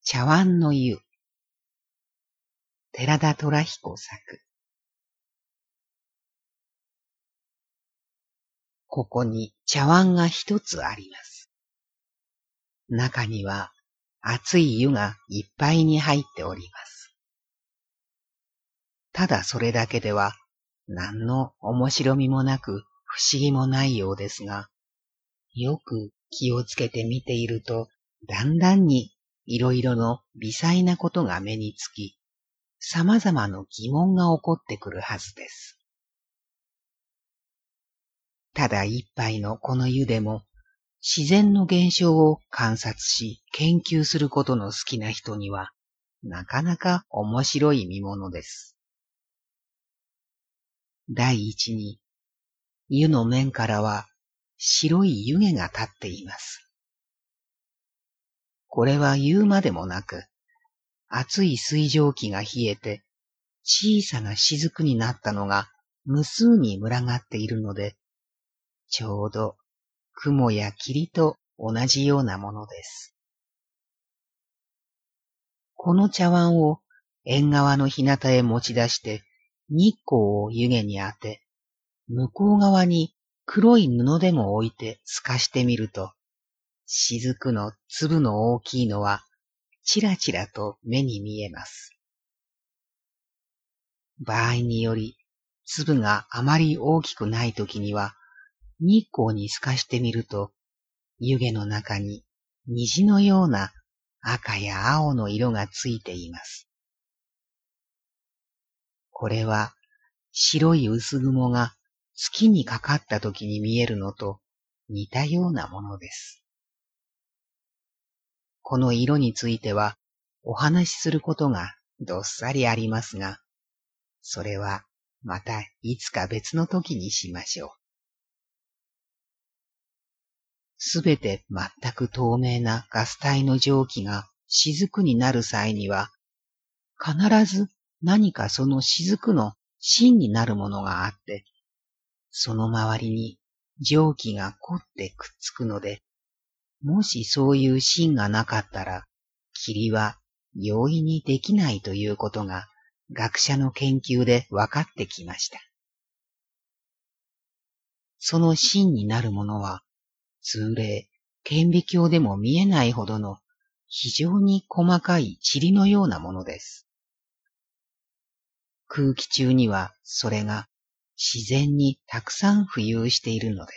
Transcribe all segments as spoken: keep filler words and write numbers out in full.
茶碗の湯。寺田虎彦作。ここに茶碗が一つあります。中には熱い湯がいっぱいに入っております。ただそれだけでは何の面白みもなく不思議もないようですが、よく気をつけて見ていると、だんだんにいろいろの微細なことが目につき、様々な疑問が起こってくるはずです。ただ一杯のこの湯でも、自然の現象を観察し研究することの好きな人には、なかなか面白い見物です。第一に、湯の面からは白い湯気が立っています。これは言うまでもなく、熱い水蒸気が冷えて、小さな雫になったのが無数に群がっているので、ちょうど雲や霧と同じようなものです。この茶碗を縁側の日向へ持ち出して、日光を湯気に当て、向こう側に黒い布でも置いて透かしてみると、雫の粒の大きいのはちらちらと目に見えます。場合により、粒があまり大きくないときには、日光に透かしてみると、湯気の中に虹のような赤や青の色がついています。これは白い薄雲が月にかかったときに見えるのと似たようなものです。この色についてはお話しすることがどっさりありますが、それはまたいつか別の時にしましょう。すべて全く透明なガス体の蒸気が雫になる際には、必ず何かその雫の芯になるものがあって、その周りに蒸気が凝ってくっつくので、もしそういう芯がなかったら、霧は容易にできないということが学者の研究で分かってきました。その芯になるものは、通例、顕微鏡でも見えないほどの非常に細かい塵のようなものです。空気中にはそれが自然にたくさん浮遊しているのです。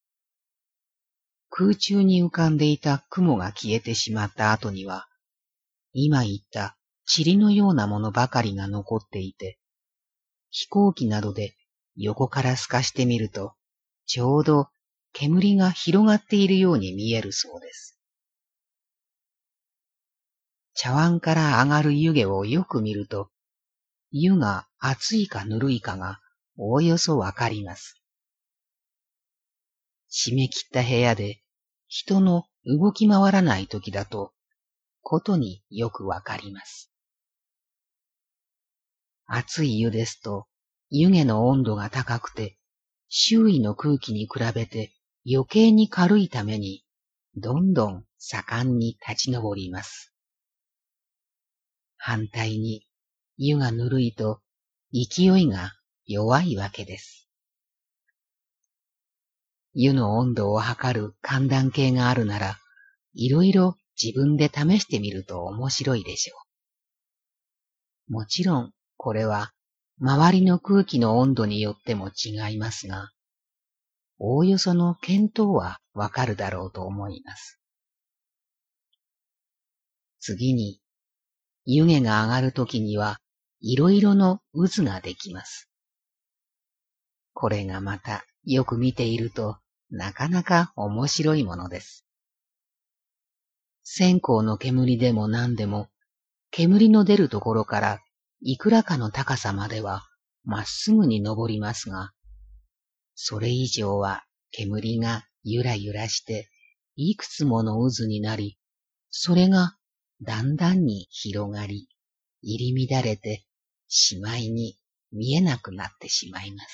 空中に浮かんでいた雲が消えてしまった後には、今言った塵のようなものばかりが残っていて、飛行機などで横から透かしてみると、ちょうど煙が広がっているように見えるそうです。茶碗から上がる湯気をよく見ると、湯が熱いかぬるいかがおおよそわかります。締め切った部屋で人の動き回らない時だと、ことによくわかります。熱い湯ですと、湯気の温度が高くて、周囲の空気に比べて余計に軽いために、どんどん盛んに立ち上ります。反対に、湯がぬるいと勢いが弱いわけです。湯の温度を測る寒暖計があるなら、いろいろ自分で試してみると面白いでしょう。もちろん、これは周りの空気の温度によっても違いますが、おおよその見当はわかるだろうと思います。次に、湯気が上がるときには、いろいろの渦ができます。これがまたよく見ていると、なかなか面白いものです。線香の煙でも何でも、煙の出るところからいくらかの高さまではまっすぐに登りますが、それ以上は煙がゆらゆらしていくつもの渦になり、それがだんだんに広がり、入り乱れてしまいに見えなくなってしまいます。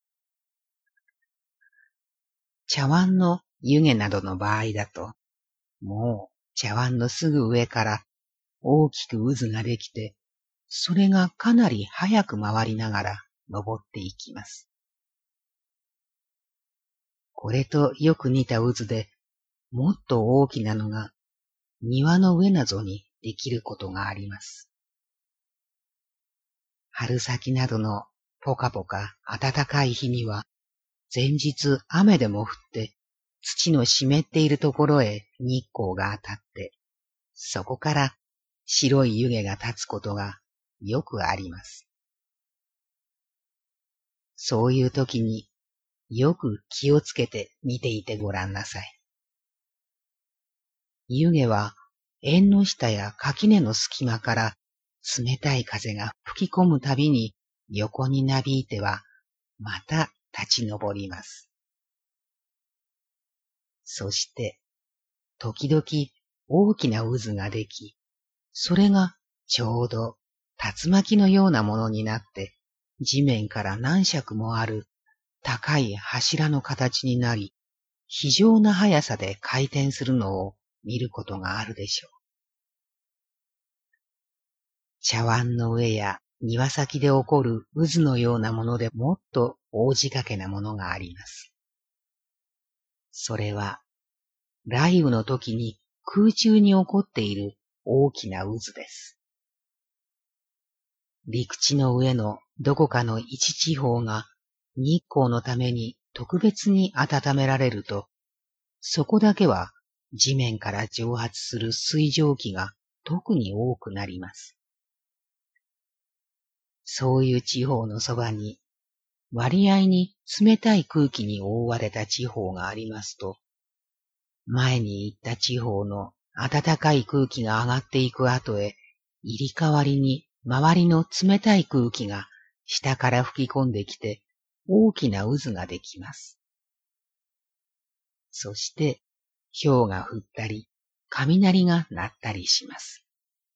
茶碗の湯気などの場合だと、もう茶碗のすぐ上から大きく渦ができて、それがかなり早く回りながら登っていきます。これとよく似た渦で、もっと大きなのが庭の上などにできることがあります。春先などのポカポカ暖かい日には、前日雨でも降って土の湿っているところへ日光が当たって、そこから白い湯気が立つことがよくあります。そういう時によく気をつけて見ていてごらんなさい。湯気は縁の下や垣根の隙間から冷たい風が吹き込むたびに横になびいてはまた立ち上ります。そして時々大きな渦ができ、それがちょうど竜巻のようなものになって地面から何尺もある高い柱の形になり、非常な速さで回転するのを見ることがあるでしょう。茶碗の上や庭先で起こる渦のようなものでもっと大仕掛けなものがあります。それは雷雨の時に空中に起こっている大きな渦です。陸地の上のどこかの一地方が日光のために特別に温められると、そこだけは地面から蒸発する水蒸気が特に多くなります。そういう地方のそばに割合に冷たい空気に覆われた地方がありますと、前に行った地方の暖かい空気が上がっていく後へ、入り代わりに周りの冷たい空気が下から吹き込んできて大きな渦ができます。そして雹が降ったり雷が鳴ったりします。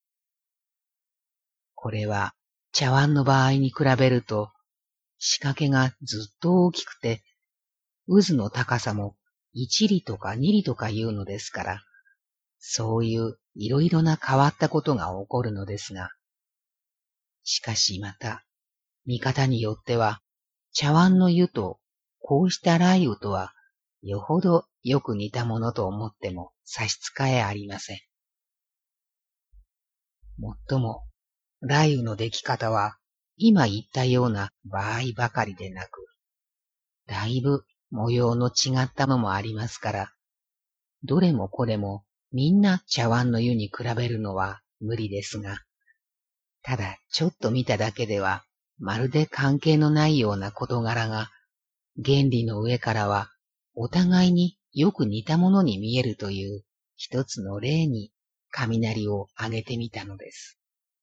これは茶碗の場合に比べると仕掛けがずっと大きくて、渦の高さもいち里とかに里とかいうのですから、そういういろいろな変わったことが起こるのですが、しかしまた、見方によっては、茶碗の湯とこうした雷雨とは、よほどよく似たものと思っても差し支えありません。もっとも、雷雨の出来方は、今言ったような場合ばかりでなく、だいぶ模様の違ったのもありますから、どれもこれもみんな茶碗の湯に比べるのは無理ですが、ただちょっと見ただけではまるで関係のないような事柄が原理の上からはお互いによく似たものに見えるという一つの例に雷を挙げてみたのです。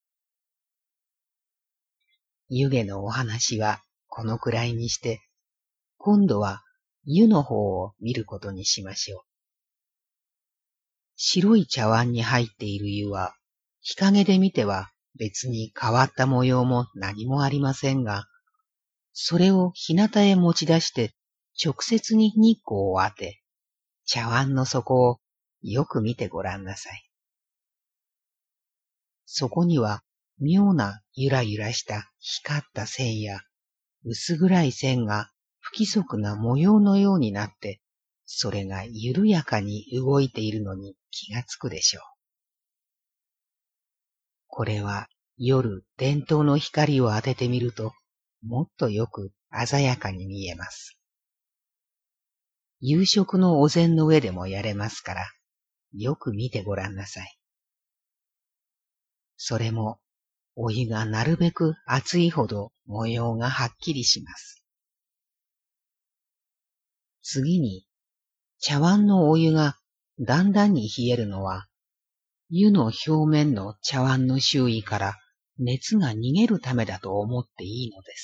湯気のお話はこのくらいにして、今度は湯の方を見ることにしましょう。白い茶碗に入っている湯は、日陰で見ては別に変わった模様も何もありませんが、それを日向へ持ち出して直接に日光を当て、茶碗の底をよく見てごらんなさい。そこには妙なゆらゆらした光った線や薄暗い線が不規則な模様のようになって、それが緩やかに動いているのに気がつくでしょう。これは夜電灯の光を当ててみると、もっとよく鮮やかに見えます。夕食のお膳の上でもやれますから、よく見てごらんなさい。それも、お湯がなるべく熱いほど模様がはっきりします。次に、茶碗のお湯がだんだんに冷えるのは、湯の表面の茶碗の周囲から熱が逃げるためだと思っていいのです。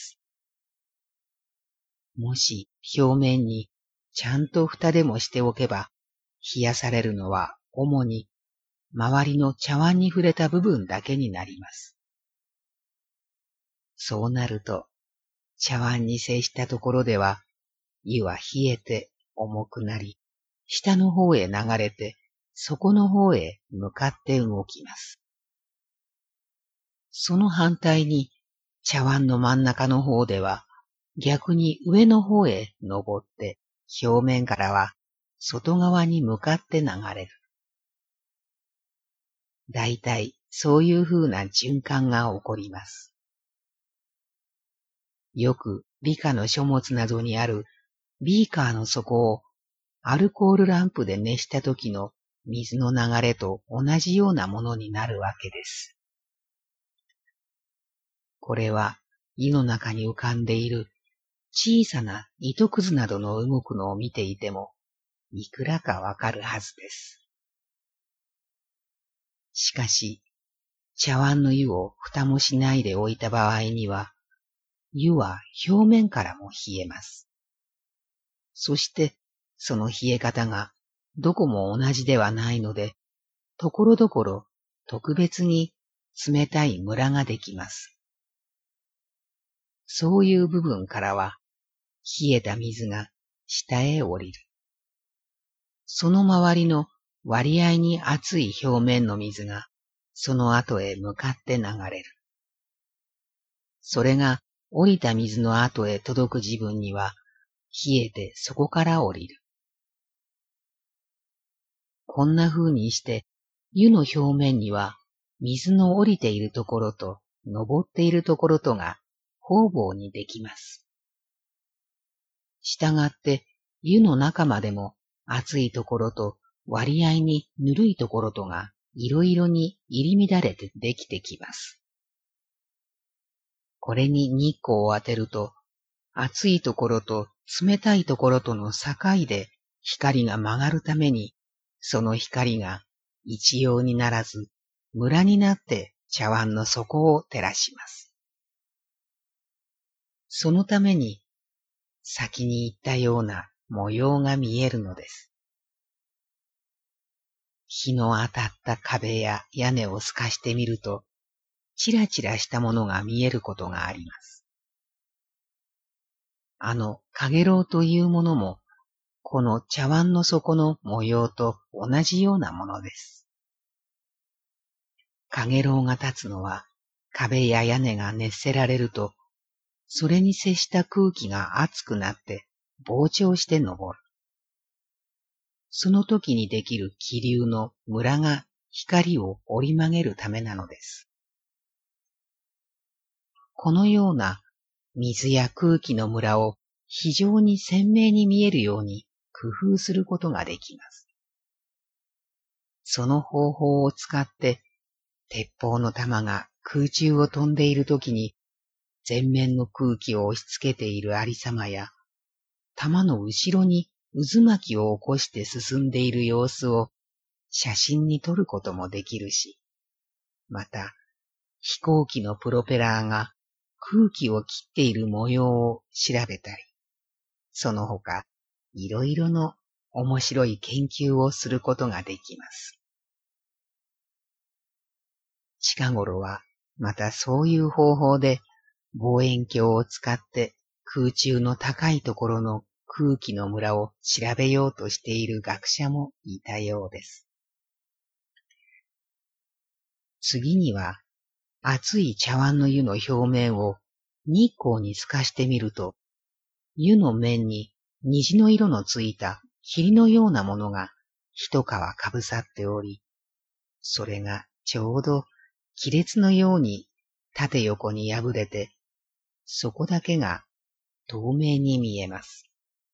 もし表面にちゃんと蓋でもしておけば、冷やされるのは主に周りの茶碗に触れた部分だけになります。そうなると、茶碗に接したところでは、湯は冷えて重くなり、下の方へ流れて、底の方へ向かって動きます。 その反対に茶碗の真ん中の方では逆に上の方へ登って表面からは外側に向かって流れる。だいたいそういう風な循環が起こります。よく理科の書物などにあるビーカーの底をアルコールランプで熱した時の水の流れと同じようなものになるわけです。これは湯の中に浮かんでいる小さな糸くずなどの動くのを見ていてもいくらかわかるはずです。しかし、茶碗の湯を蓋もしないで置いた場合には、湯は表面からも冷えます。そして、その冷え方がどこも同じではないので、ところどころ特別に冷たいムラができます。そういう部分からは、冷えた水が下へ降りる。その周りの割合に熱い表面の水がその後へ向かって流れる。それが降りた水の後へ届く自分には冷えてそこから降りる。こんな風にして湯の表面には水の降りているところと昇っているところとが方々にできます。したがって湯の中までも熱いところと割合にぬるいところとがいろいろに入り乱れてできてきます。これに日光を当てると、熱いところと冷たいところとの境で光が曲がるために、その光が一様にならず、ムラになって茶碗の底を照らします。そのために、先に言ったような模様が見えるのです。日の当たった壁や屋根を透かしてみると、チラチラしたものが見えることがあります。あの、かげろうというものも、この茶碗の底の模様と同じようなものです。かげろうが立つのは、壁や屋根が熱せられると、それに接した空気が熱くなって膨張して昇る。その時にできる気流のムラが光を折り曲げるためなのです。このような水や空気のムラを非常に鮮明に見えるように工夫することができます。その方法を使って、鉄砲の弾が空中を飛んでいるときに、前面の空気を押し付けているありさまや、弾の後ろに渦巻きを起こして進んでいる様子を写真に撮ることもできるし、また、飛行機のプロペラーが空気を切っている模様を調べたり、その他、いろいろの面白い研究をすることができます。近頃は、またそういう方法で望遠鏡を使って空中の高いところの空気のムラを調べようとしている学者もいたようです。次には、熱い茶碗の湯の表面を日光に透かしてみると、湯の面に虹の色のついた霧のようなものが一皮かぶさっており、それがちょうど亀裂のように縦横に破れて、そこだけが透明に見えます。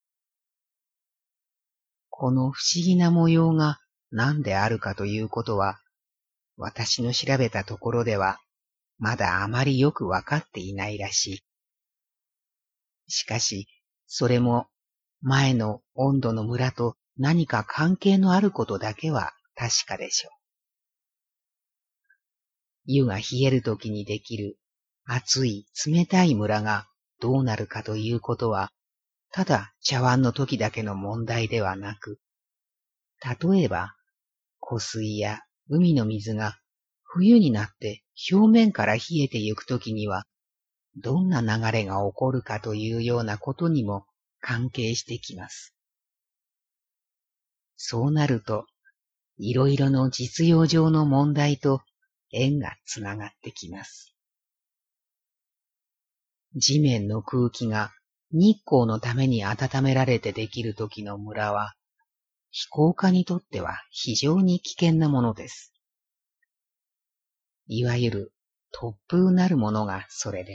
この不思議な模様が何であるかということは、私の調べたところでは、まだあまりよくわかっていないらしい。しかし、それも前の温度のムラと何か関係のあることだけは確かでしょう。湯が冷えるときにできる熱い冷たいムラがどうなるかということは、ただ茶碗の時だけの問題ではなく、例えば湖水や海の水が冬になって表面から冷えてゆくときには、どんな流れが起こるかというようなことにも関係してきます。そうなると、いろいろの実用上の問題と縁がつながってきます。地面の空気が日光のために温められてできる時のムラは、飛行家にとっては非常に危険なものです。いわゆる突風なるものがそれです。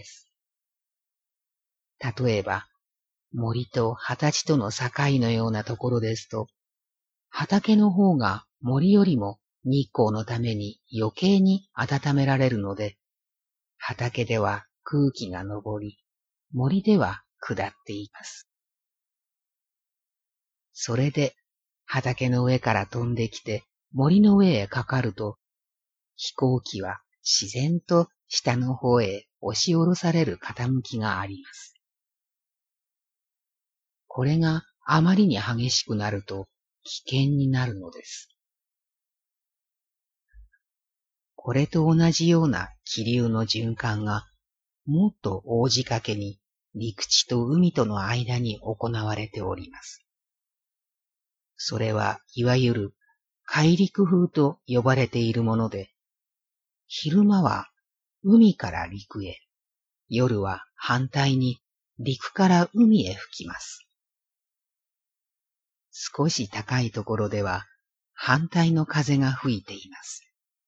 例えば、森と畑地との境のようなところですと、畑の方が森よりも日光のために余計に温められるので、畑では空気が上り、森では下っています。それで畑の上から飛んできて森の上へかかると、飛行機は自然と下の方へ押し下ろされる傾きがあります。これがあまりに激しくなると危険になるのです。これと同じような気流の循環がもっと大仕掛けに陸地と海との間に行われております。それはいわゆる海陸風と呼ばれているもので、昼間は海から陸へ、夜は反対に陸から海へ吹きます。少し高いところでは反対の風が吹いています。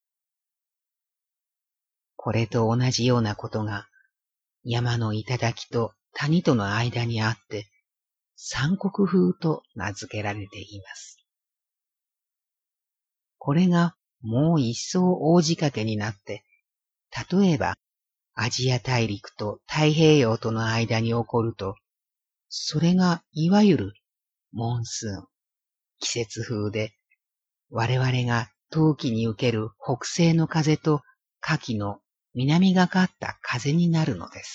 これと同じようなことが山の頂と谷との間にあって、三国風と名付けられています。これがもう一層大仕掛けになって、例えばアジア大陸と太平洋との間に起こると、それがいわゆるモンスーン、季節風で、我々が冬季に受ける北西の風と夏季の南がかった風になるのです。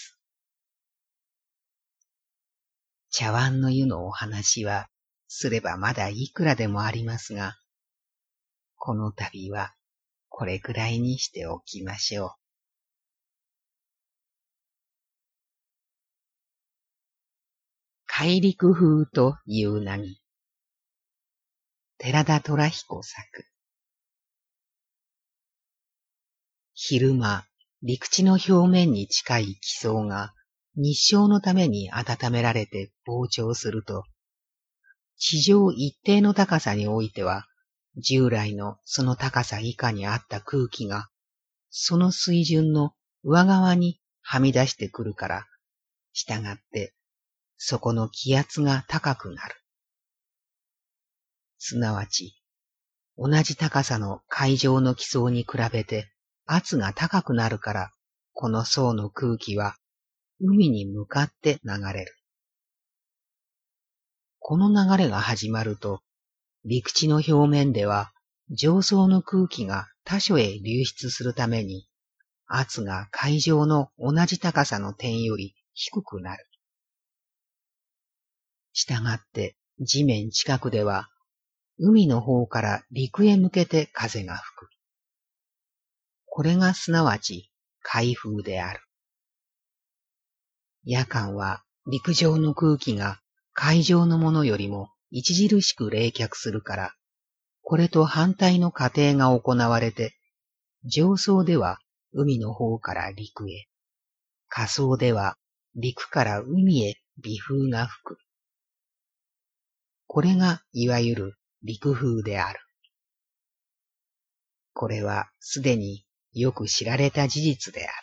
茶碗の湯のお話はすればまだいくらでもありますが、この度はこれくらいにしておきましょう。海陸風という名に。寺田虎彦作。昼間、陸地の表面に近い気層が日照のために温められて膨張すると、地上一定の高さにおいては、従来のその高さ以下にあった空気が、その水準の上側にはみ出してくるから、したがって、そこの気圧が高くなる。すなわち、同じ高さの海上の気層に比べて圧が高くなるから、この層の空気は海に向かって流れる。この流れが始まると、陸地の表面では上層の空気が他所へ流出するために、圧が海上の同じ高さの点より低くなる。したがって地面近くでは、海の方から陸へ向けて風が吹く。これがすなわち海風である。夜間は陸上の空気が海上のものよりも著しく冷却するから、これと反対の過程が行われて、上層では海の方から陸へ、下層では陸から海へ微風が吹く。これがいわゆる陸風である。これはすでによく知られた事実である。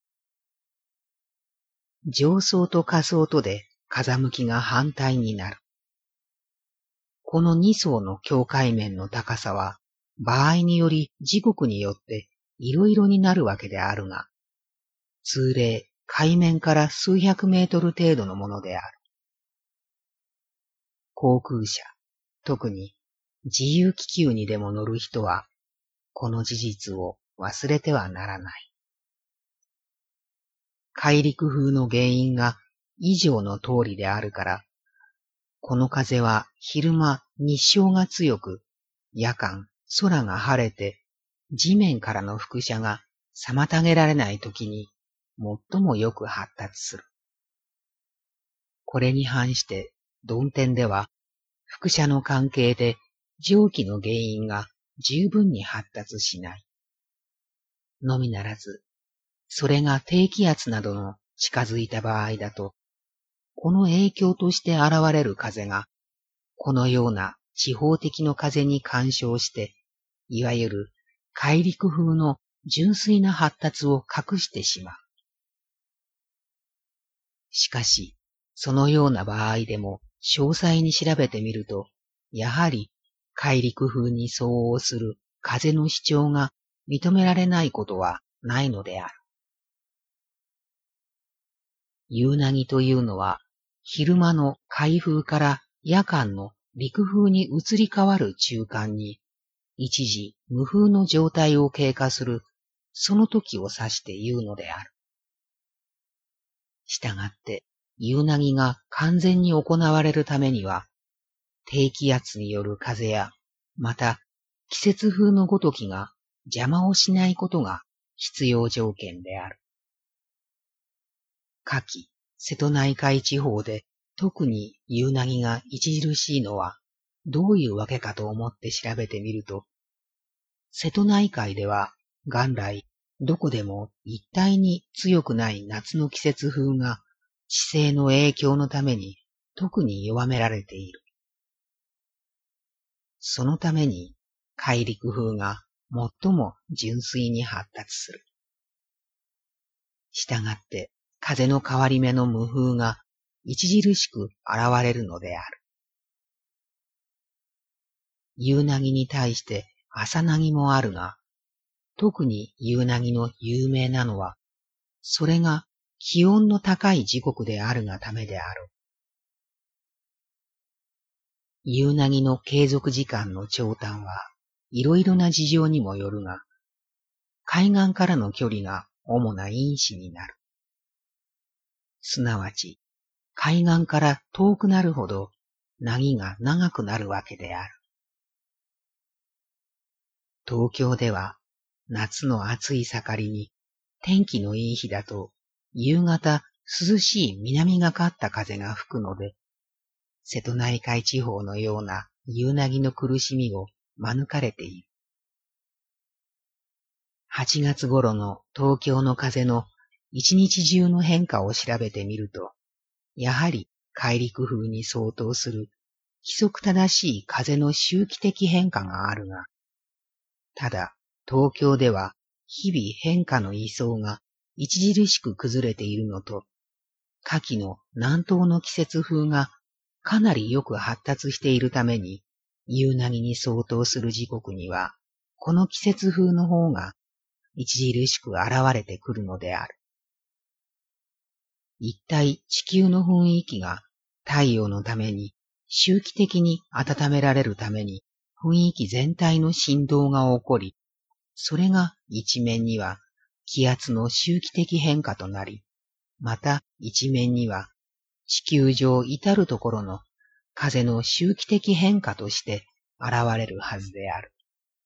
上層と下層とで風向きが反対になる。この二層の境界面の高さは場合により時刻によっていろいろになるわけであるが、通例海面から数百メートル程度のものである。航空車、特に自由気球にでも乗る人は、この事実を忘れてはならない。海陸風の原因が以上の通りであるから、この風は昼間日照が強く、夜間空が晴れて、地面からの輻射が妨げられないときに最もよく発達する。これに反して曇天では、輻射の関係で蒸気の原因が十分に発達しない。 のみならず、それが低気圧などの近づいた場合だと、この影響として現れる風が、このような地方的の風に干渉して、いわゆる海陸風の純粋な発達を隠してしまう。しかし、そのような場合でも詳細に調べてみると、やはり海陸風に相応する風の主張が認められないことはないのである。夕凪というのは、昼間の海風から夜間の陸風に移り変わる中間に、一時無風の状態を経過する、その時を指して言うのである。したがって、夕凪が完全に行われるためには、低気圧による風や、また季節風のごときが邪魔をしないことが必要条件である。夏季、瀬戸内海地方で特に夕凪が著しいのはどういうわけかと思って調べてみると、瀬戸内海では元来どこでも一体に強くない夏の季節風が地勢の影響のために特に弱められている。そのために海陸風が最も純粋に発達する。したがって風の変わり目の無風が著しく現れるのである。夕凪に対して朝凪もあるが、特に夕凪の有名なのは、それが気温の高い時刻であるがためである。夕凪の継続時間の長短はいろいろな事情にもよるが、海岸からの距離が主な因子になる。すなわち、海岸から遠くなるほど凪が長くなるわけである。東京では夏の暑い盛りに天気のいい日だと夕方涼しい南がかった風が吹くので、瀬戸内海地方のような夕凪の苦しみを免れている。はちがつ頃の東京の風の一日中の変化を調べてみると、やはり海陸風に相当する規則正しい風の周期的変化があるが、ただ東京では日々変化の位相が著しく崩れているのと、夏季の南東の季節風がかなりよく発達しているために、夕凪に相当する時刻には、この季節風の方が著しく現れてくるのである。一体地球の雰囲気が太陽のために周期的に温められるために雰囲気全体の振動が起こり、それが一面には気圧の周期的変化となり、また一面には地球上至るところの風の周期的変化として現れるはずである。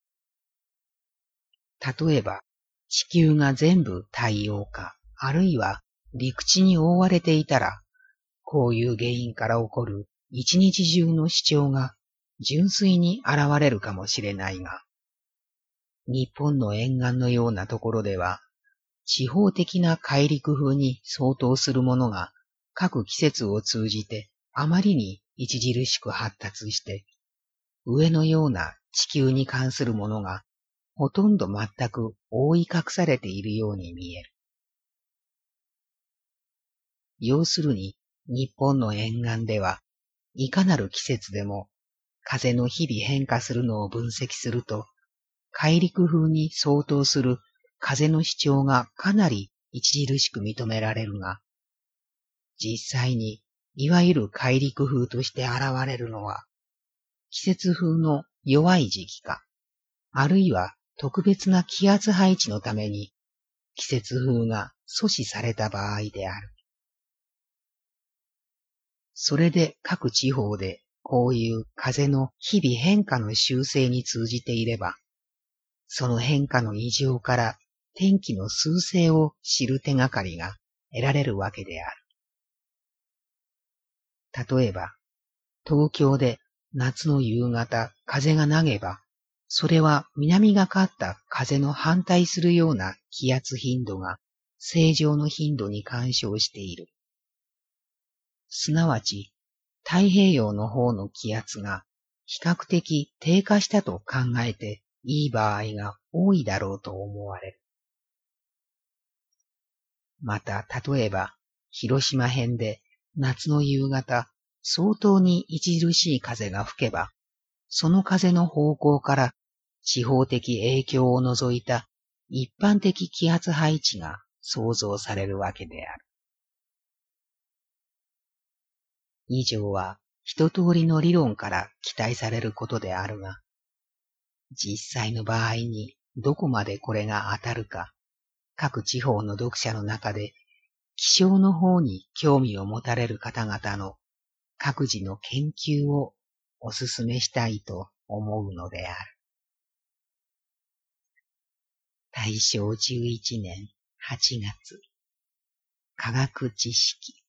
例えば、地球が全部太陽化、あるいは陸地に覆われていたら、こういう原因から起こる一日中の主張が純粋に現れるかもしれないが、日本の沿岸のようなところでは、地方的な海陸風に相当するものが各季節を通じてあまりに著しく発達して、上のような地球に関するものがほとんど全く覆い隠されているように見える。要するに、日本の沿岸では、いかなる季節でも、風の日々変化するのを分析すると、海陸風に相当する風の主張がかなり著しく認められるが、実際にいわゆる海陸風として現れるのは、季節風の弱い時期か、あるいは特別な気圧配置のために季節風が阻止された場合である。それで各地方でこういう風の日々変化の修正に通じていれば、その変化の異常から天気の趨勢を知る手がかりが得られるわけである。例えば、東京で夏の夕方風がなげば、 それは南がかった風の反対するような気圧頻度が正常の頻度に干渉している。すなわち、太平洋の方の気圧が比較的低下したと考えていい場合が多いだろうと思われる。また、例えば、広島編で夏の夕方、相当に著しい風が吹けば、その風の方向から地方的影響を除いた一般的気圧配置が想像されるわけである。以上は一通りの理論から期待されることであるが、実際の場合にどこまでこれが当たるか、各地方の読者の中で気象の方に興味を持たれる方々の各自の研究をお勧めしたいと思うのである。大正じゅういちねんはちがつ、科学知識。